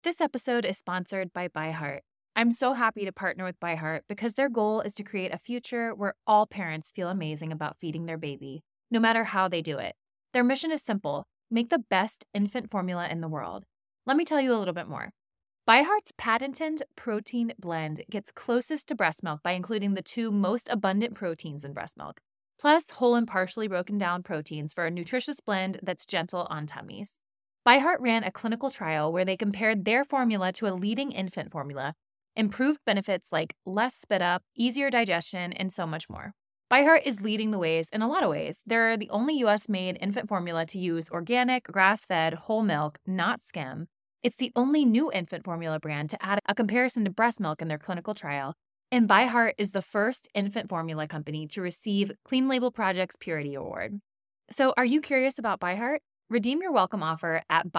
This episode is sponsored by ByHeart. I'm so happy to partner with ByHeart because their goal is to create a future where all parents feel amazing about feeding their baby, no matter how they do it. Their mission is simple: make the best infant formula in the world. Let me tell you a little bit more. ByHeart's patented protein blend gets closest to breast milk by including the two most abundant proteins in breast milk, plus whole and partially broken down proteins for a nutritious blend that's gentle on tummies. ByHeart ran a clinical trial where they compared their formula to a leading infant formula, improved benefits like less spit up, easier digestion, and so much more. ByHeart is leading the ways in a lot of ways. They're the only U.S.-made infant formula to use organic, grass-fed, whole milk, not skim. It's the only new infant formula brand to add a comparison to breast milk in their clinical trial. And ByHeart is the first infant formula company to receive Clean Label Project's Purity Award. So are you curious about ByHeart? Redeem your welcome offer at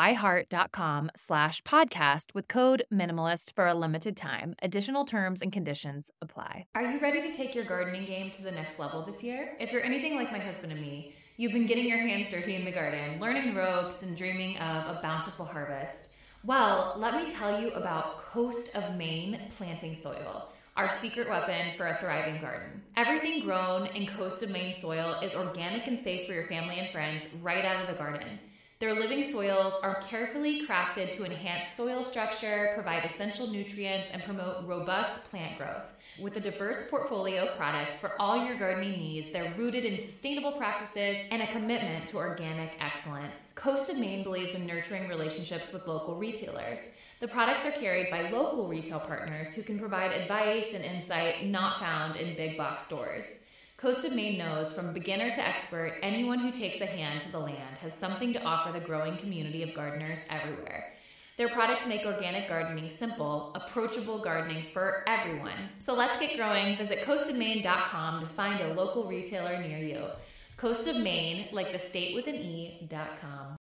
byheart.com/podcast with code MINIMALIST for a limited time. Additional terms and conditions apply. Are you ready to take your gardening game to the next level this year? If you're anything like my husband and me, you've been getting your hands dirty in the garden, learning the ropes, and dreaming of a bountiful harvest. Well, let me tell you about Coast of Maine planting soil, our secret weapon for a thriving garden. Everything grown in Coast of Maine soil is organic and safe for your family and friends right out of the garden. Their living soils are carefully crafted to enhance soil structure, provide essential nutrients, and promote robust plant growth. With a diverse portfolio of products for all your gardening needs, they're rooted in sustainable practices and a commitment to organic excellence. Coast of Maine believes in nurturing relationships with local retailers. The products are carried by local retail partners who can provide advice and insight not found in big box stores. Coast of Maine knows from beginner to expert, anyone who takes a hand to the land has something to offer the growing community of gardeners everywhere. Their products make organic gardening simple, approachable gardening for everyone. So let's get growing. Visit coastofmaine.com to find a local retailer near you. Coast of Maine, like the state with an E.com.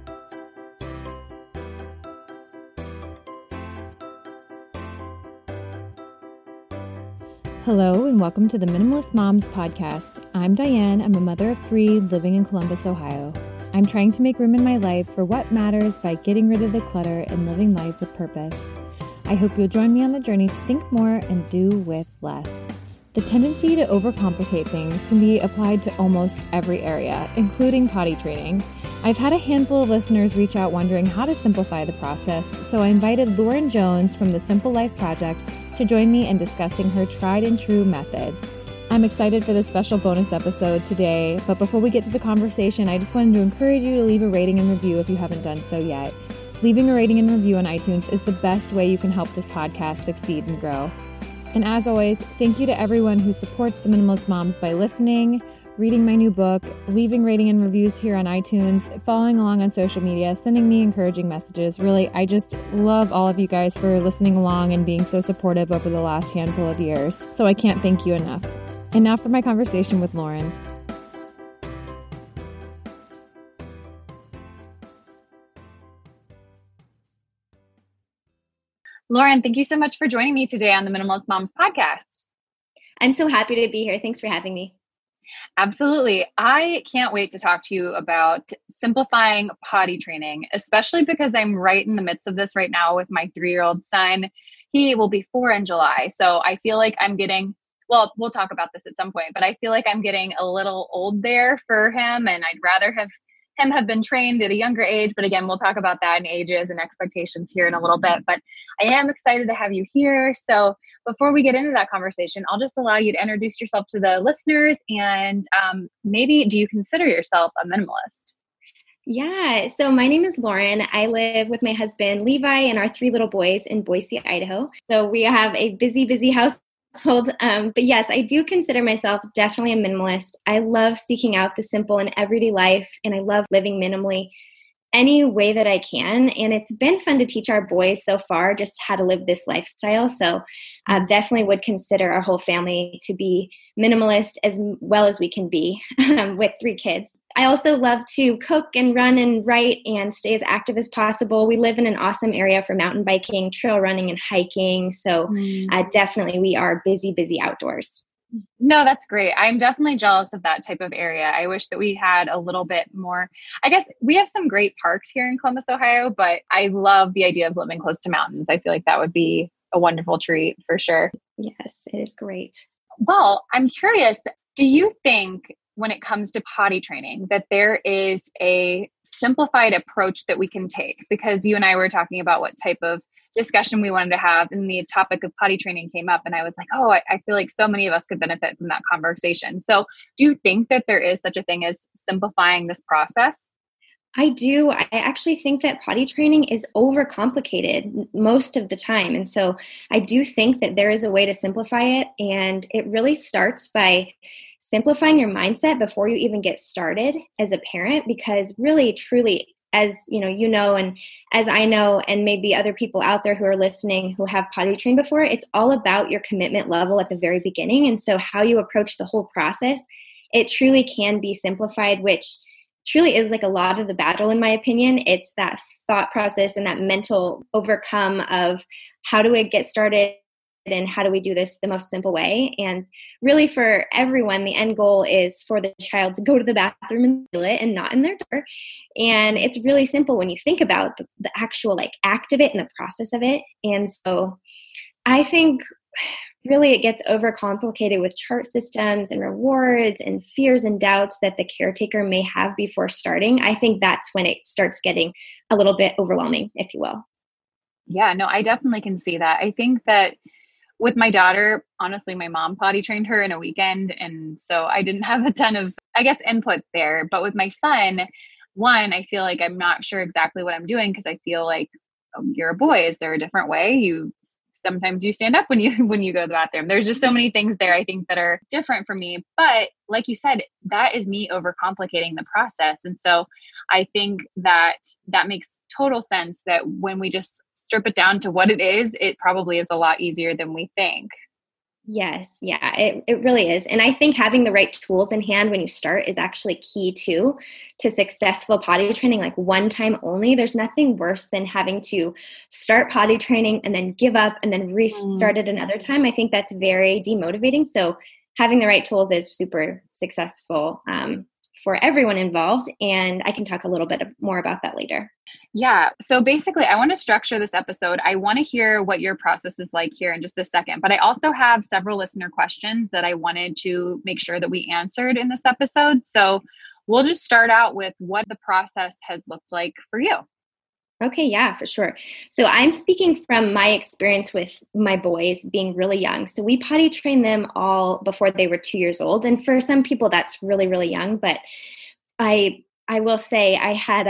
Hello and welcome to the Minimalist Moms podcast. I'm Diane. I'm a mother of 3 living in Columbus, Ohio. I'm trying to make room in my life for what matters by getting rid of the clutter and living life with purpose. I hope you'll join me on the journey to think more and do with less. The tendency to overcomplicate things can be applied to almost every area, including potty training. I've had a handful of listeners reach out wondering how to simplify the process, so I invited Lauren Jones from the Simple Life Project to join me in discussing her tried and true methods. I'm excited for this special bonus episode today, but before we get to the conversation, I just wanted to encourage you to leave a rating and review if you haven't done so yet. Leaving a rating and review on iTunes is the best way you can help this podcast succeed and grow. And as always, thank you to everyone who supports the Minimalist Moms by listening, reading my new book, leaving rating and reviews here on iTunes, following along on social media, sending me encouraging messages. Really, I just love all of you guys for listening along and being so supportive over the last handful of years. So I can't thank you enough. And now for my conversation with Lauren. Lauren, thank you so much for joining me today on the Minimalist Moms podcast. I'm so happy to be here. Thanks for having me. Absolutely. I can't wait to talk to you about simplifying potty training, especially because I'm right in the midst of this right now with my 3-year-old son. He will be 4 in July. So I feel like I'm getting, well, we'll talk about this at some point, but I feel like I'm getting a little old there for him, and I'd rather have him have been trained at a younger age. But again, we'll talk about that and ages and expectations here in a little bit. But I am excited to have you here. So before we get into that conversation, I'll just allow you to introduce yourself to the listeners, and maybe do you consider yourself a minimalist? Yeah. So my name is Lauren. I live with my husband, Levi, and our 3 little boys in Boise, Idaho. So we have a busy household. But yes, I do consider myself definitely a minimalist. I love seeking out the simple in everyday life, and I love living minimally any way that I can. And it's been fun to teach our boys so far just how to live this lifestyle. So I definitely would consider our whole family to be minimalist as well as we can be with 3 kids. I also love to cook and run and write and stay as active as possible. We live in an awesome area for mountain biking, trail running, and hiking. So definitely we are busy outdoors. No, that's great. I'm definitely jealous of that type of area. I wish that we had a little bit more. I guess we have some great parks here in Columbus, Ohio, but I love the idea of living close to mountains. I feel like that would be a wonderful treat for sure. Yes, it is great. Well, I'm curious, do you think when it comes to potty training that there is a simplified approach that we can take? Because you and I were talking about what type of discussion we wanted to have, and the topic of potty training came up, and I was like, oh, I feel like so many of us could benefit from that conversation. So do you think that there is such a thing as simplifying this process? I do. I actually think that potty training is overcomplicated most of the time. And so I do think that there is a way to simplify it. And it really starts by simplifying your mindset before you even get started as a parent, because really, truly, as and as I know, and maybe other people out there who are listening who have potty trained before, it's all about your commitment level at the very beginning. And so how you approach the whole process, it truly can be simplified, which truly is like a lot of the battle, in my opinion. It's that thought process and that mental overcome of how do I get started and how do we do this the most simple way. And really for everyone, the end goal is for the child to go to the bathroom in the toilet and not in their door. And it's really simple when you think about the actual act of it and the process of it. And so I think really it gets overcomplicated with chart systems and rewards and fears and doubts that the caretaker may have before starting. I think that's when it starts getting a little bit overwhelming, if you will. Yeah, no, I definitely can see that. I think that with my daughter, honestly, my mom potty trained her in a weekend. And so I didn't have a ton of, I guess, input there. But with my son, one, I feel like I'm not sure exactly what I'm doing because I feel like, oh, you're a boy. Is there a different way? Sometimes you stand up when you go to the bathroom. There's just so many things there I think that are different for me. But like you said, that is me overcomplicating the process. And so I think that makes total sense that when we just strip it down to what it is, it probably is a lot easier than we think. Yes. Yeah, it really is. And I think having the right tools in hand when you start is actually key too to successful potty training, like one time only. There's nothing worse than having to start potty training and then give up and then restart it another time. I think that's very demotivating. So having the right tools is super successful for everyone involved. And I can talk a little bit more about that later. Yeah. So basically, I want to structure this episode. I want to hear what your process is like here in just a second, but I also have several listener questions that I wanted to make sure that we answered in this episode. So we'll just start out with what the process has looked like for you. Okay, yeah, for sure. So I'm speaking from my experience with my boys being really young. So we potty trained them all before they were 2 years old. And for some people, that's really, really young. But I will say I had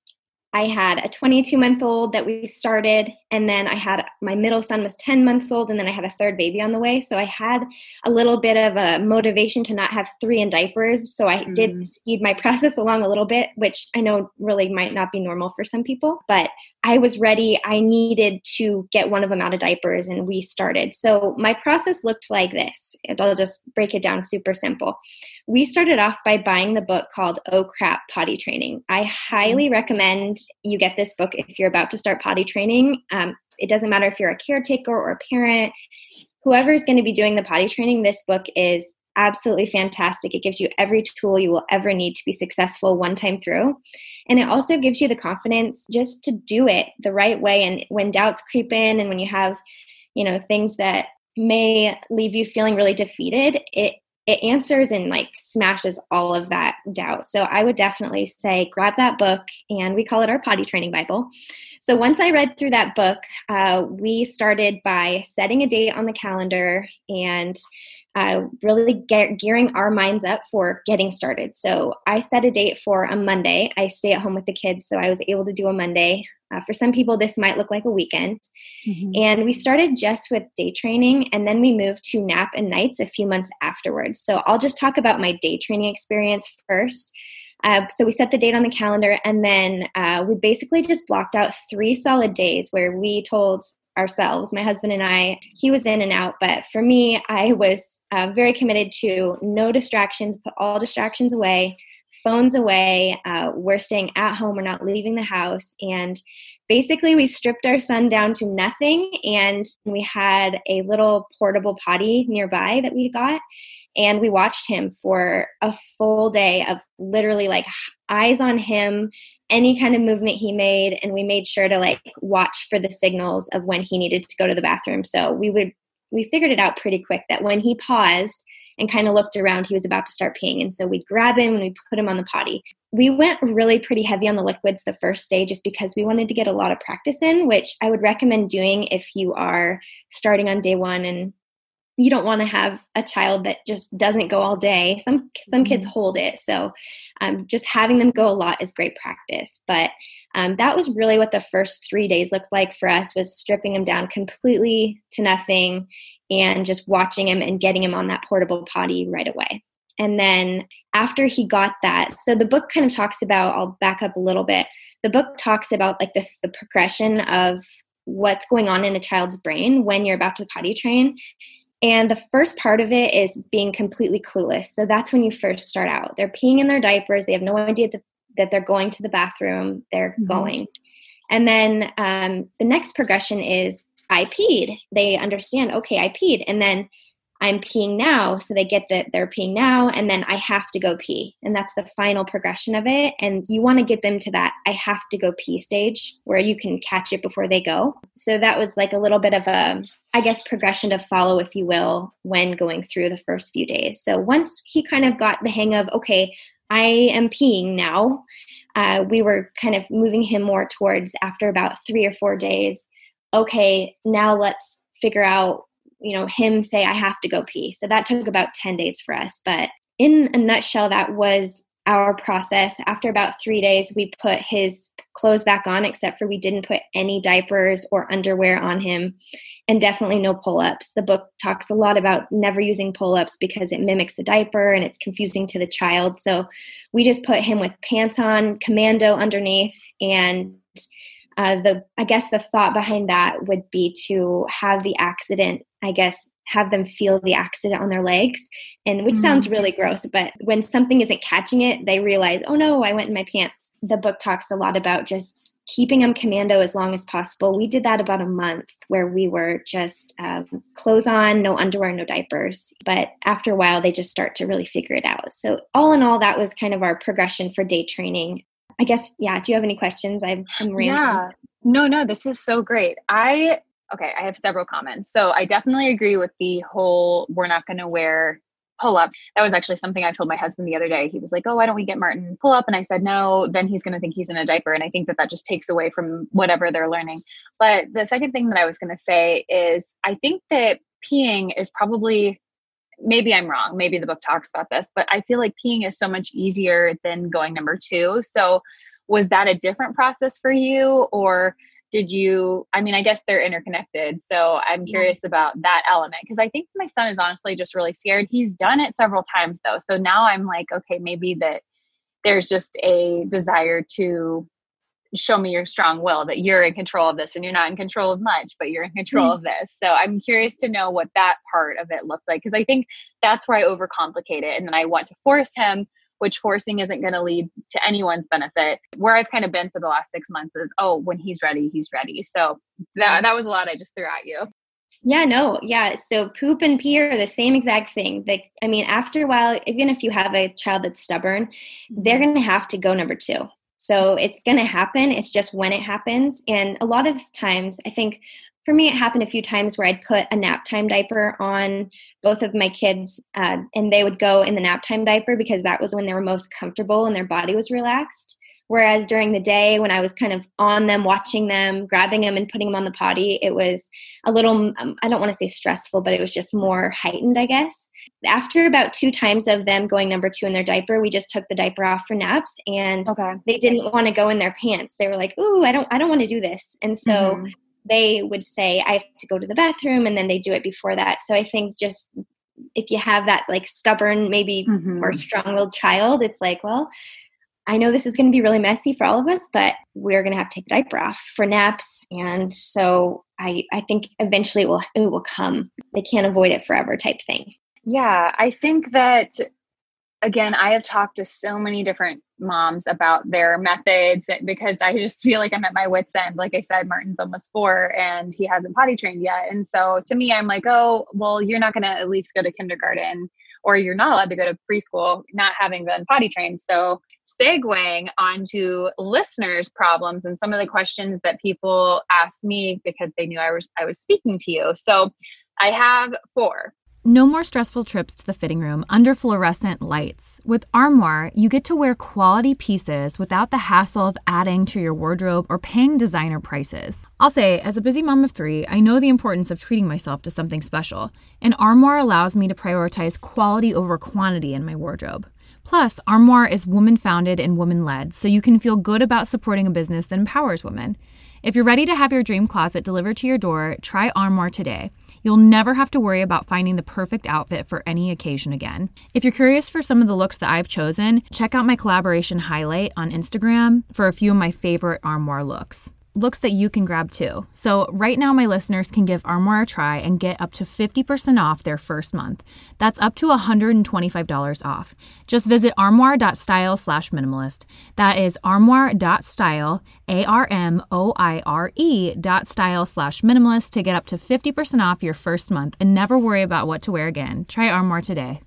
a 22-month-old that we started, and then my middle son was 10 months old, and then I had a third baby on the way. So I had a little bit of a motivation to not have 3 in diapers. So I did speed my process along a little bit, which I know really might not be normal for some people, but I was ready. I needed to get one of them out of diapers, and we started. So my process looked like this. I'll just break it down super simple. We started off by buying the book called Oh Crap! Potty Training. I highly recommend you get this book if you're about to start potty training. It doesn't matter if you're a caretaker or a parent, whoever is going to be doing the potty training, this book is absolutely fantastic. It gives you every tool you will ever need to be successful one time through. And it also gives you the confidence just to do it the right way. And when doubts creep in and when you have, things that may leave you feeling really defeated, it answers and smashes all of that doubt. So I would definitely say grab that book, and we call it our potty training Bible. So once I read through that book, we started by setting a date on the calendar and really gearing our minds up for getting started. So I set a date for a Monday. I stay at home with the kids, so I was able to do a Monday. For some people, this might look like a weekend. And we started just with day training, and then we moved to nap and nights a few months afterwards. So I'll just talk about my day training experience first. So we set the date on the calendar, and then we basically just blocked out 3 solid days where we told ourselves, my husband and I, he was in and out, but for me, I was very committed to no distractions, put all distractions away, phones away. We're staying at home. We're not leaving the house. And basically we stripped our son down to nothing, and we had a little portable potty nearby that we got. And we watched him for a full day of literally like eyes on him, any kind of movement he made. And we made sure to like watch for the signals of when he needed to go to the bathroom. So we figured it out pretty quick that when he paused and kind of looked around, he was about to start peeing. And so we'd grab him and we'd put him on the potty. We went really pretty heavy on the liquids the first day just because we wanted to get a lot of practice in, which I would recommend doing if you are starting on day one and you don't want to have a child that just doesn't go all day. Some kids hold it. So just having them go a lot is great practice. But that was really what the first 3 days looked like for us, was stripping him down completely to nothing and just watching him and getting him on that portable potty right away. And then after he got that, so the book kind of talks about, I'll back up a little bit. The book talks about like the progression of what's going on in a child's brain when you're about to potty train. And the first part of it is being completely clueless. So that's when you first start out. They're peeing in their diapers. They have no idea that they're going to the bathroom. They're going. And then the next progression is I peed. They understand, okay, I peed. And then I'm peeing now. So they get that they're peeing now. And then I have to go pee. And that's the final progression of it. And you want to get them to that I have to go pee stage where you can catch it before they go. So that was like a little bit of a, I guess, progression to follow, if you will, when going through the first few days. So once he kind of got the hang of, okay, I am peeing now, we were kind of moving him more towards, after about 3 or 4 days, okay, now let's figure out, him say, I have to go pee. So that took about 10 days for us. But in a nutshell, that was our process. After about 3 days, we put his clothes back on, except for we didn't put any diapers or underwear on him, and definitely no pull-ups. The book talks a lot about never using pull-ups because it mimics a diaper and it's confusing to the child. So we just put him with pants on, commando underneath, and the thought behind that would be to have the accident, have them feel the accident on their legs, and which sounds really gross, but when something isn't catching it, they realize, oh no, I went in my pants. The book talks a lot about just keeping them commando as long as possible. We did that about a month, where we were just clothes on, no underwear, no diapers. But after a while, they just start to really figure it out. So all in all, that was kind of our progression for day training. I guess, yeah. Do you have any questions? I'm rambling. Yeah. No, this is so great. I have several comments. So I definitely agree with the whole, we're not going to wear pull-up. That was actually something I told my husband the other day. He was like, oh, why don't we get Martin pull-up? And I said, no, then he's going to think he's in a diaper. And I think that just takes away from whatever they're learning. But the second thing that I was going to say is, I think that peeing is probably, maybe I'm wrong, maybe the book talks about this, but I feel like peeing is so much easier than going number 2. So was that a different process for you, or did you, I guess they're interconnected. So I'm curious about that element, because I think my son is honestly just really scared. He's done it several times though. So now I'm like, okay, maybe that there's just a desire to show me your strong will, that you're in control of this, and you're not in control of much, but you're in control of this. So I'm curious to know what that part of it looked like, because I think that's where I overcomplicate it. And then I want to force him, which forcing isn't going to lead to anyone's benefit. Where I've kind of been for the last 6 months is, oh, when he's ready, he's ready. So that was a lot I just threw at you. Yeah, no. Yeah. So poop and pee are the same exact thing. After a while, even if you have a child that's stubborn, they're going to have to go number 2. So it's going to happen. It's just when it happens. And a lot of times, I think for me, it happened a few times where I'd put a nap time diaper on both of my kids, and they would go in the nap time diaper because that was when they were most comfortable and their body was relaxed. Whereas during the day, when I was kind of on them, watching them, grabbing them and putting them on the potty, it was a little, I don't want to say stressful, but it was just more heightened, I guess. After about 2 times of them going number 2 in their diaper, we just took the diaper off for naps, and they didn't want to go in their pants. They were like, ooh, I don't want to do this. And so they would say, I have to go to the bathroom, and then they do it before that. So I think just if you have that like stubborn, maybe more strong-willed child, it's like, well, I know this is going to be really messy for all of us, but we're going to have to take the diaper off for naps. And so I think eventually it will come. They can't avoid it forever type thing. Yeah, I think that Again, I have talked to so many different moms about their methods because I just feel like I'm at my wit's end. Like I said, Martin's almost 4 and he hasn't potty trained yet. And so to me, I'm like, oh, well, you're not going to at least go to kindergarten, or you're not allowed to go to preschool not having been potty trained. So segueing onto listeners' problems and some of the questions that people asked me because they knew I was speaking to you. So I have 4. No more stressful trips to the fitting room under fluorescent lights. With Armoire, you get to wear quality pieces without the hassle of adding to your wardrobe or paying designer prices. I'll say, as a busy mom of 3, I know the importance of treating myself to something special, and Armoire allows me to prioritize quality over quantity in my wardrobe. Plus, Armoire is woman-founded and woman-led, so you can feel good about supporting a business that empowers women. If you're ready to have your dream closet delivered to your door, try Armoire today. You'll never have to worry about finding the perfect outfit for any occasion again. If you're curious for some of the looks that I've chosen, check out my collaboration highlight on Instagram for a few of my favorite Armoire looks. Looks that you can grab too. So right now my listeners can give Armoire a try and get up to 50% off their first month. That's up to $125 off. Just visit armoire.style/minimalist. That is armoire.style, ARMOIRE.style/minimalist to get up to 50% off your first month and never worry about what to wear again. Try Armoire today.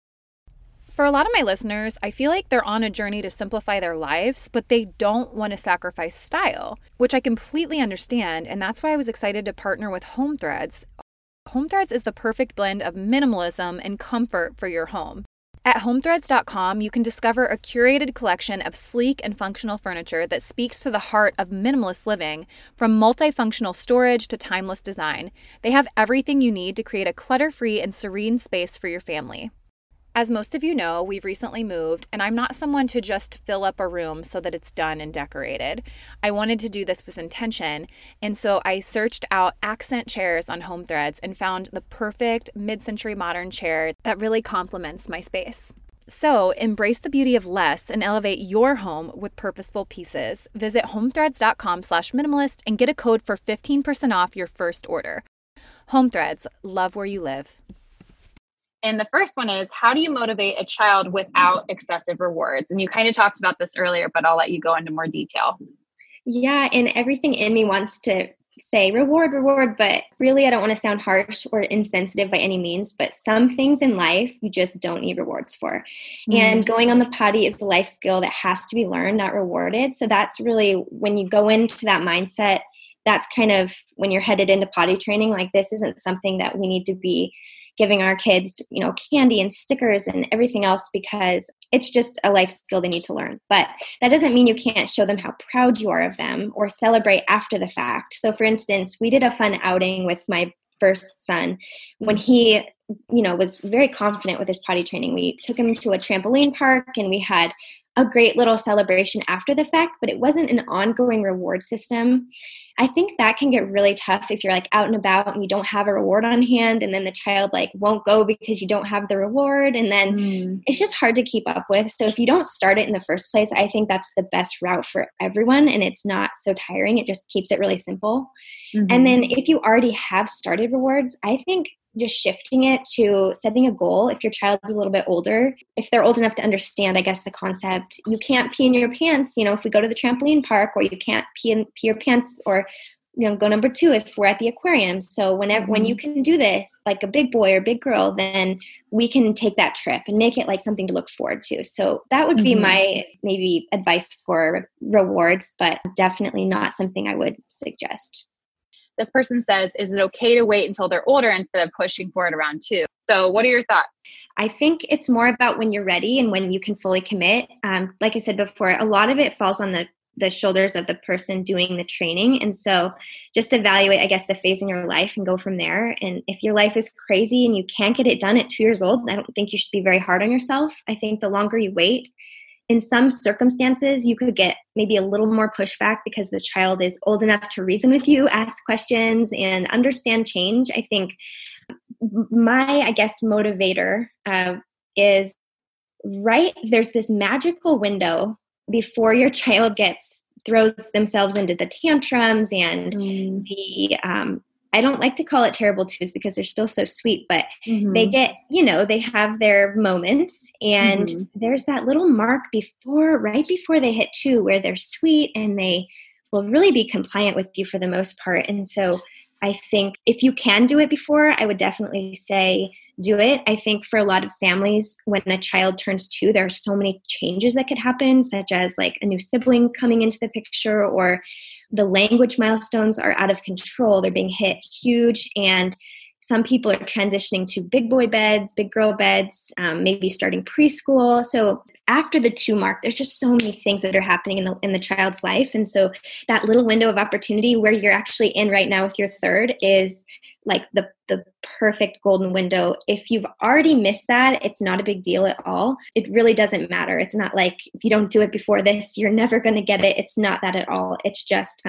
For a lot of my listeners, I feel like they're on a journey to simplify their lives, but they don't want to sacrifice style, which I completely understand, and that's why I was excited to partner with Home Threads. Home Threads is the perfect blend of minimalism and comfort for your home. At homethreads.com, you can discover a curated collection of sleek and functional furniture that speaks to the heart of minimalist living, from multifunctional storage to timeless design. They have everything you need to create a clutter-free and serene space for your family. As most of you know, we've recently moved, and I'm not someone to just fill up a room so that it's done and decorated. I wanted to do this with intention, and so I searched out accent chairs on Home Threads and found the perfect mid-century modern chair that really complements my space. So embrace the beauty of less and elevate your home with purposeful pieces. Visit homethreads.com/minimalist and get a code for 15% off your first order. Home Threads, love where you live. And the first one is, how do you motivate a child without excessive rewards? And you kind of talked about this earlier, but I'll let you go into more detail. Yeah, and everything in me wants to say reward, but really I don't want to sound harsh or insensitive by any means, but some things in life you just don't need rewards for. And going on the potty is a life skill that has to be learned, not rewarded. So that's really when you go into that mindset, that's kind of when you're headed into potty training, like this isn't something that we need to be giving our kids, candy and stickers and everything else, because it's just a life skill they need to learn. But that doesn't mean you can't show them how proud you are of them or celebrate after the fact. So for instance, we did a fun outing with my first son when he, was very confident with his potty training. We took him to a trampoline park and we had a great little celebration after the fact, but it wasn't an ongoing reward system. I think that can get really tough if you're like out and about and you don't have a reward on hand, and then the child won't go because you don't have the reward. And then it's just hard to keep up with. So if you don't start it in the first place, I think that's the best route for everyone. And it's not so tiring. It just keeps it really simple. And then if you already have started rewards, I think just shifting it to setting a goal. If your child is a little bit older, if they're old enough to understand, I guess, the concept, you can't pee in your pants, if we go to the trampoline park, or you can't pee your pants, or, go number 2 if we're at the aquarium. So when you can do this like a big boy or big girl, then we can take that trip and make it like something to look forward to. So that would be my maybe advice for rewards, but definitely not something I would suggest. This person says, is it okay to wait until they're older instead of pushing for it around 2? So what are your thoughts? I think it's more about when you're ready and when you can fully commit. Like I said before, a lot of it falls on the shoulders of the person doing the training. And so just evaluate, I guess, the phase in your life and go from there. And if your life is crazy and you can't get it done at 2 years old, I don't think you should be very hard on yourself. I think the longer you wait, in some circumstances, you could get maybe a little more pushback because the child is old enough to reason with you, ask questions, and understand change. I think my, motivator is there's this magical window before your child throws themselves into the tantrums and the I don't like to call it terrible twos because they're still so sweet, but they Mm-hmm. get, they have their moments, and Mm-hmm. there's that little mark right before they hit 2 where they're sweet and they will really be compliant with you for the most part. And so I think if you can do it before, I would definitely say do it. I think for a lot of families, when a child turns 2, there are so many changes that could happen, such as like a new sibling coming into the picture, or the language milestones are out of control. They're being hit huge. And some people are transitioning to big boy beds, big girl beds, maybe starting preschool. So after the 2 mark, there's just so many things that are happening in the child's life. And so that little window of opportunity where you're actually in right now with your 3rd is like the perfect golden window. If you've already missed that, it's not a big deal at all. It really doesn't matter. It's not like if you don't do it before this, you're never going to get it. It's not that at all. It's just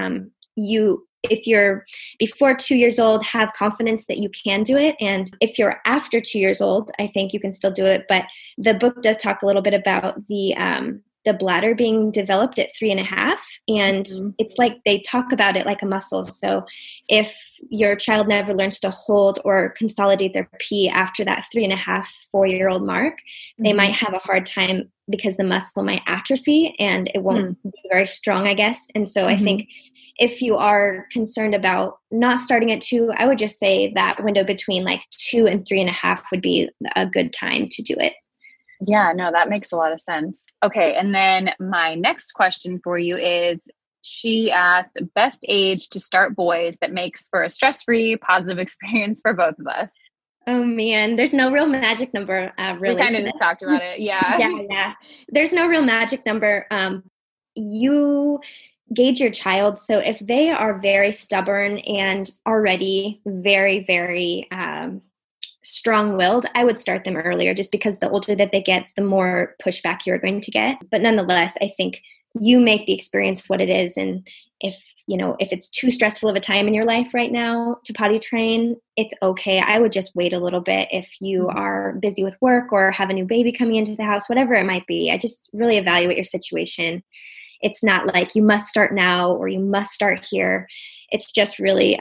if you're before 2 years old, have confidence that you can do it. And if you're after 2 years old, I think you can still do it. But the book does talk a little bit about the bladder being developed at 3.5. And it's like they talk about it like a muscle. So if your child never learns to hold or consolidate their pee after that 3.5, 4-year-old mark, they might have a hard time because the muscle might atrophy and it won't be very strong, I guess. And so I think if you are concerned about not starting at 2, I would just say that window between like 2 and 3.5 would be a good time to do it. Yeah, no, that makes a lot of sense. Okay. And then my next question for you is, she asked, best age to start boys that makes for a stress-free, positive experience for both of us. Oh man, there's no real magic number. Really, we kind of just talked about it. Yeah. Yeah. There's no real magic number. You gauge your child. So if they are very stubborn and already very, very strong-willed, I would start them earlier, just because the older that they get, the more pushback you're going to get. But nonetheless, I think you make the experience what it is. And if it's too stressful of a time in your life right now to potty train, it's okay. I would just wait a little bit if you are busy with work or have a new baby coming into the house, whatever it might be. I just really evaluate your situation. It's not like you must start now or you must start here. It's just really,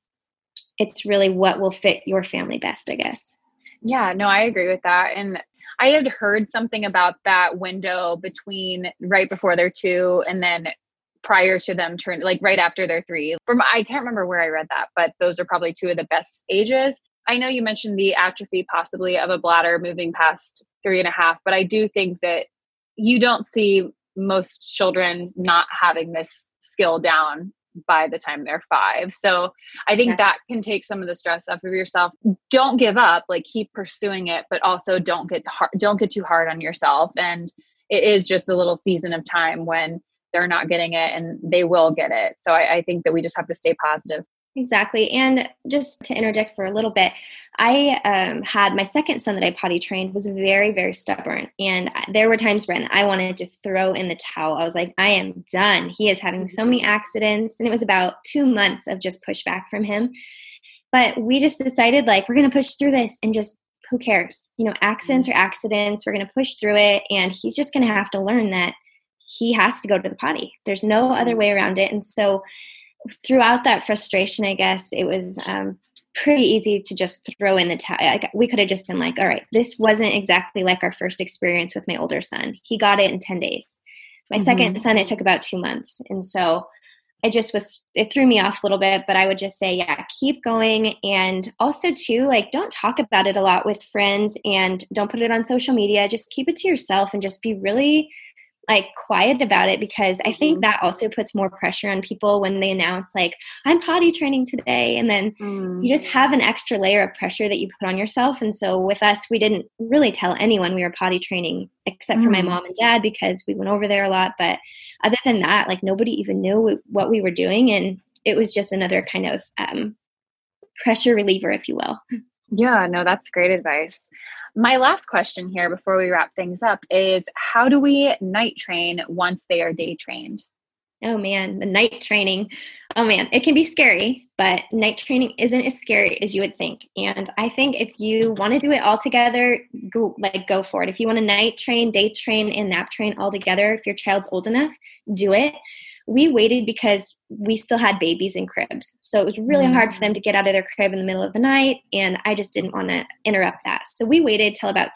what will fit your family best, I guess. Yeah, no, I agree with that. And I had heard something about that window between right before they're 2 and then prior to them turn, like right after they're 3. I can't remember where I read that, but those are probably 2 of the best ages. I know you mentioned the atrophy possibly of a bladder moving past 3.5, but I do think that you don't see most children not having this skill down by the time they're 5. So I think that can take some of the stress off of yourself. Don't give up, like keep pursuing it, but also don't get too hard on yourself. And it is just a little season of time when they're not getting it and they will get it. So I think that we just have to stay positive. Exactly. And just to interject for a little bit, I had my second son that I potty trained was very, very stubborn. And there were times when I wanted to throw in the towel. I was like, I am done. He is having so many accidents. And it was about 2 months of just pushback from him. But we just decided, like, we're going to push through this and just, who cares? Accidents are accidents. We're going to push through it. And he's just going to have to learn that he has to go to the potty. There's no other way around it. And so throughout that frustration, I guess it was pretty easy to just throw in the towel. We could have just been like, all right, this wasn't exactly like our first experience with my older son. He got it in 10 days. My second son, it took about 2 months. And so it threw me off a little bit, but I would just say, yeah, keep going. And also too, like, don't talk about it a lot with friends and don't put it on social media. Just keep it to yourself and just be really quiet about it, because I think that also puts more pressure on people when they announce, like, I'm potty training today. And then you just have an extra layer of pressure that you put on yourself. And so with us, we didn't really tell anyone we were potty training except for my mom and dad, because we went over there a lot. But other than that, nobody even knew what we were doing. And it was just another kind of pressure reliever, if you will. Yeah, no, that's great advice. My last question here before we wrap things up is, how do we night train once they are day trained? Oh man, the night training. Oh man, it can be scary, but night training isn't as scary as you would think. And I think if you want to do it all together, go for it. If you want to night train, day train, and nap train all together, if your child's old enough, do it. we waited because we still had babies in cribs. So it was really hard for them to get out of their crib in the middle of the night. And I just didn't want to interrupt that. So we waited till about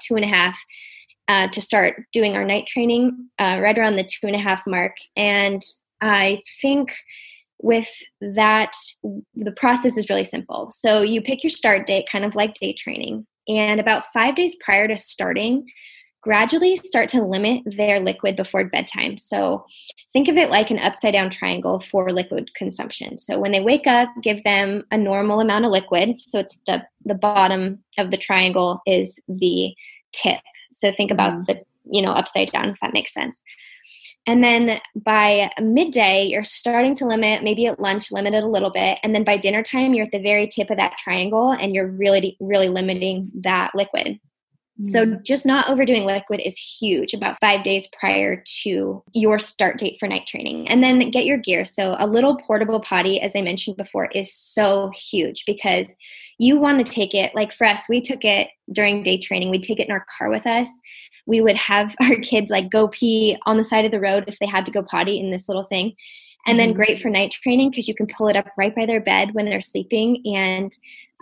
2.5 to start doing our night training, right around the 2.5 mark. And I think with that, the process is really simple. So you pick your start date, kind of like day training. And about 5 days prior to starting, gradually start to limit their liquid before bedtime. So think of it like an upside down triangle for liquid consumption. So when they wake up, give them a normal amount of liquid. So it's the bottom of the triangle is the tip. So think about the, upside down, if that makes sense. And then by midday, you're starting to limit, maybe at lunch, limit it a little bit. And then by dinner time, you're at the very tip of that triangle and you're really, really limiting that liquid. So just not overdoing liquid is huge about 5 days prior to your start date for night training. And then get your gear. So a little portable potty, as I mentioned before, is so huge because you want to take it, like for us, we took it during day training. We'd take it in our car with us. We would have our kids like go pee on the side of the road if they had to go potty in this little thing. And then great for night training because you can pull it up right by their bed when they're sleeping. And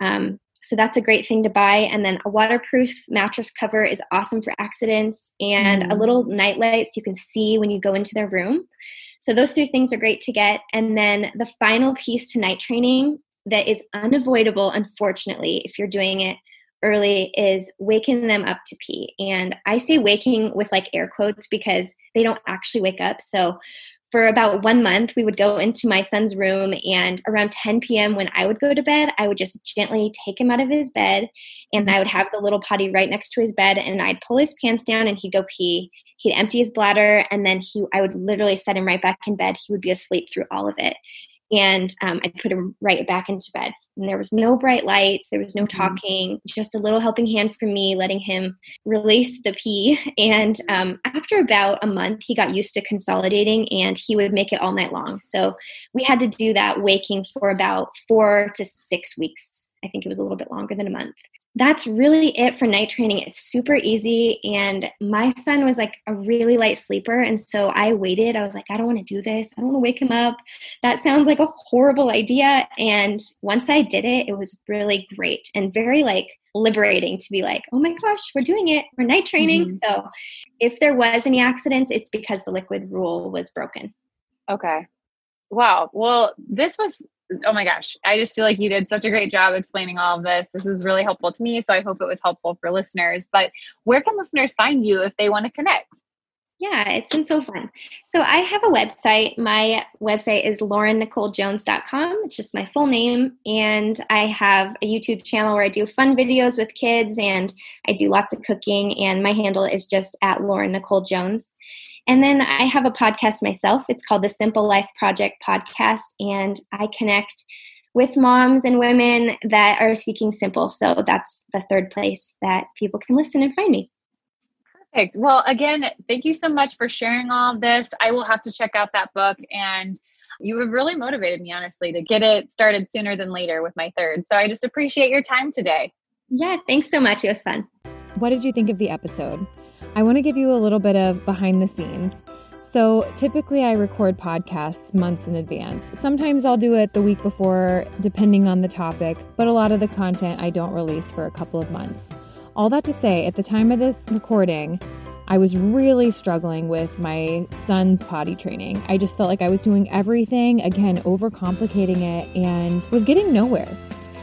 so that's a great thing to buy. And then a waterproof mattress cover is awesome for accidents, and a little night light so you can see when you go into their room. So those 3 things are great to get. And then the final piece to night training that is unavoidable, unfortunately, if you're doing it early, is waking them up to pee. And I say waking with like air quotes because they don't actually wake up. So for about 1 month, we would go into my son's room, and around 10 p.m. when I would go to bed, I would just gently take him out of his bed, and I would have the little potty right next to his bed, and I'd pull his pants down and he'd go pee. He'd empty his bladder, and then I would literally set him right back in bed. He would be asleep through all of it. And I'd put him right back into bed. And there was no bright lights. There was no talking, just a little helping hand from me, letting him release the pee. And after about a month, he got used to consolidating, and he would make it all night long. So we had to do that waking for about 4 to 6 weeks. I think it was a little bit longer than a month. That's really it for night training. It's super easy. And my son was like a really light sleeper. And so I waited. I was like, I don't want to do this. I don't want to wake him up. That sounds like a horrible idea. And once I did it, it was really great and very like liberating to be like, oh my gosh, we're doing it. We're night training. So if there was any accidents, it's because the liquid rule was broken. Okay. Wow. Well, this was, oh my gosh, I just feel like you did such a great job explaining all of this. This is really helpful to me. So I hope it was helpful for listeners. But where can listeners find you if they want to connect? Yeah, it's been so fun. So I have a website. My website is laurennicolejones.com. It's just my full name. And I have a YouTube channel where I do fun videos with kids, and I do lots of cooking. And my handle is just at Lauren Nicole Jones. And then I have a podcast myself. It's called the Simple Life Project Podcast. And I connect with moms and women that are seeking simple. So that's the third place that people can listen and find me. Perfect. Well, again, thank you so much for sharing all of this. I will have to check out that book, and you have really motivated me, honestly, to get it started sooner than later with my third. So I just appreciate your time today. Yeah, thanks so much. It was fun. What did you think of the episode? I want to give you a little bit of behind the scenes. So typically I record podcasts months in advance. Sometimes I'll do it the week before, depending on the topic, but a lot of the content I don't release for a couple of months. All that to say, at the time of this recording, I was really struggling with my son's potty training. I just felt like I was doing everything, again, overcomplicating it, and was getting nowhere.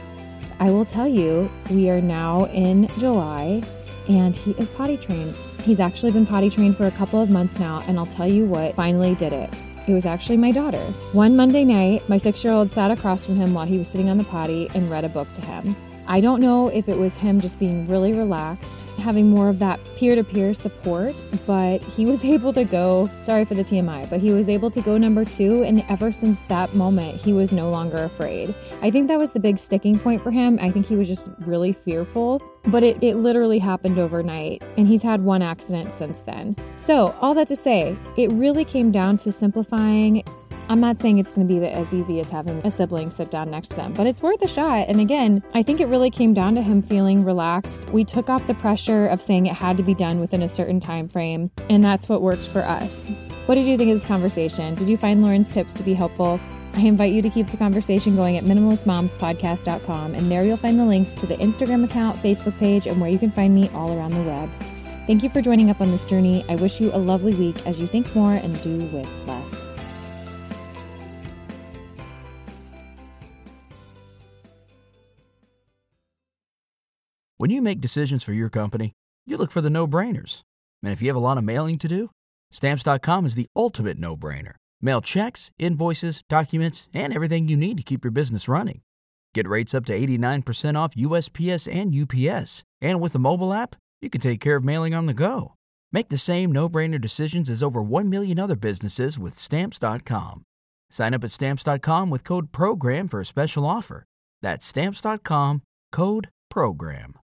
I will tell you, we are now in July, and he is potty trained. He's actually been potty trained for a couple of months now, and I'll tell you what finally did it. It was actually my daughter. One Monday night, my 6-year-old sat across from him while he was sitting on the potty and read a book to him. I don't know if it was him just being really relaxed, having more of that peer-to-peer support, but he was able to go, sorry for the TMI, but he was able to go number 2, and ever since that moment, he was no longer afraid. I think that was the big sticking point for him. I think he was just really fearful, but it literally happened overnight, and he's had 1 accident since then. So all that to say, it really came down to simplifying. I'm not saying it's going to be as easy as having a sibling sit down next to them, but it's worth a shot. And again, I think it really came down to him feeling relaxed. We took off the pressure of saying it had to be done within a certain time frame, and that's what worked for us. What did you think of this conversation? Did you find Lauren's tips to be helpful? I invite you to keep the conversation going at minimalistmomspodcast.com, and there you'll find the links to the Instagram account, Facebook page, and where you can find me all around the web. Thank you for joining up on this journey. I wish you a lovely week as you think more and do with less. When you make decisions for your company, you look for the no-brainers. And if you have a lot of mailing to do, Stamps.com is the ultimate no-brainer. Mail checks, invoices, documents, and everything you need to keep your business running. Get rates up to 89% off USPS and UPS. And with the mobile app, you can take care of mailing on the go. Make the same no-brainer decisions as over 1 million other businesses with Stamps.com. Sign up at Stamps.com with code PROGRAM for a special offer. That's Stamps.com, code PROGRAM.